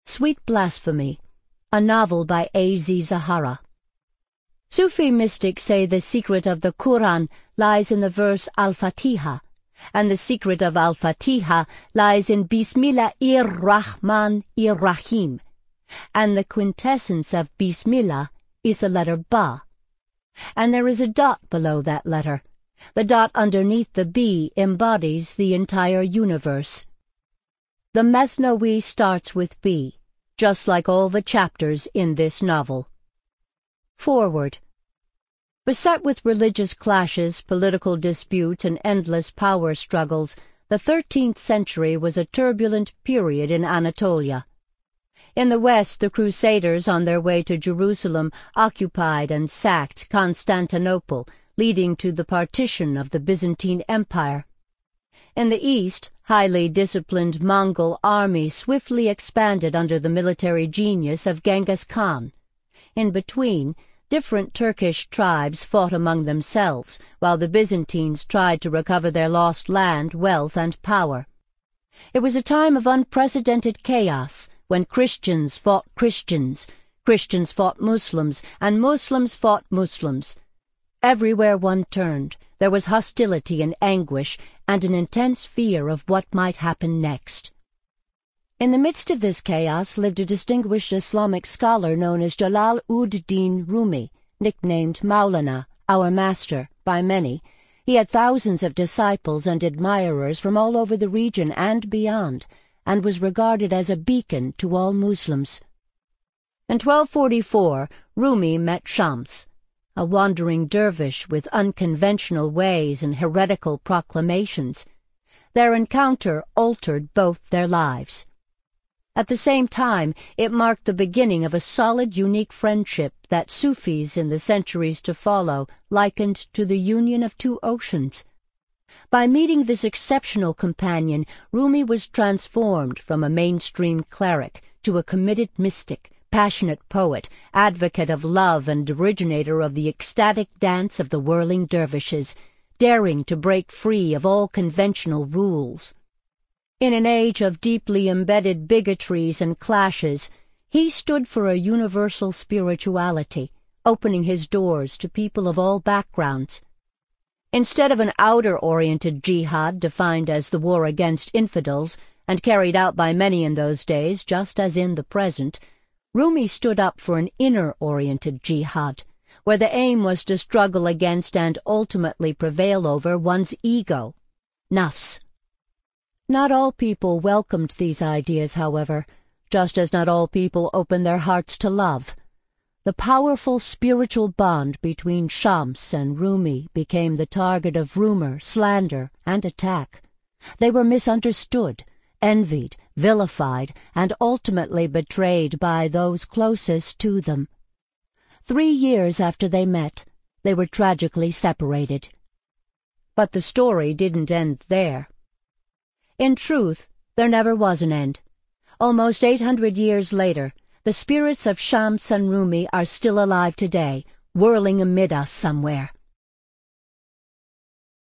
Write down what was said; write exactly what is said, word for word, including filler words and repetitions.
Sweet Blasphemy, a novel by A Z Zahara. Sufi mystics say the secret of the Quran lies in the verse Al-Fatiha, and the secret of Al-Fatiha lies in Bismillahir-Rahman-ir-Rahim, and the quintessence of Bismillah is the letter Ba, and there is a dot below that letter. The dot underneath the B embodies the entire universe. The Methnawi starts with B, just like all the chapters in this novel. Forward. Beset with religious clashes, political disputes, and endless power struggles, the thirteenth century was a turbulent period in Anatolia. In the west, the Crusaders, on their way to Jerusalem, occupied and sacked Constantinople, leading to the partition of the Byzantine Empire. In the east, highly disciplined Mongol armies swiftly expanded under the military genius of Genghis Khan. In between, different Turkish tribes fought among themselves, while the Byzantines tried to recover their lost land, wealth, and power. It was a time of unprecedented chaos, when Christians fought Christians, Christians fought Muslims, and Muslims fought Muslims. Everywhere one turned, there was hostility and anguish, and an intense fear of what might happen next. In the midst of this chaos lived a distinguished Islamic scholar known as Jalal-ud-Din Rumi, nicknamed Maulana, our master, by many. He had thousands of disciples and admirers from all over the region and beyond, and was regarded as a beacon to all Muslims. In twelve forty-four, Rumi met Shams, a wandering dervish with unconventional ways and heretical proclamations. Their encounter altered both their lives. At the same time, it marked the beginning of a solid, unique friendship that Sufis in the centuries to follow likened to the union of two oceans. By meeting this exceptional companion, Rumi was transformed from a mainstream cleric to a committed mystic, passionate poet, advocate of love and originator of the ecstatic dance of the whirling dervishes, daring to break free of all conventional rules. In an age of deeply embedded bigotries and clashes, he stood for a universal spirituality, opening his doors to people of all backgrounds. Instead of an outer-oriented jihad defined as the war against infidels, and carried out by many in those days just as in the present, Rumi stood up for an inner-oriented jihad, where the aim was to struggle against and ultimately prevail over one's ego, nafs. Not all people welcomed these ideas, however, just as not all people opened their hearts to love. The powerful spiritual bond between Shams and Rumi became the target of rumor, slander, and attack. They were misunderstood, envied, vilified, and ultimately betrayed by those closest to them. Three years after they met, they were tragically separated. But the story didn't end there. In truth, there never was an end. Almost eight hundred years later, the spirits of Shams and Rumi are still alive today, whirling amid us somewhere.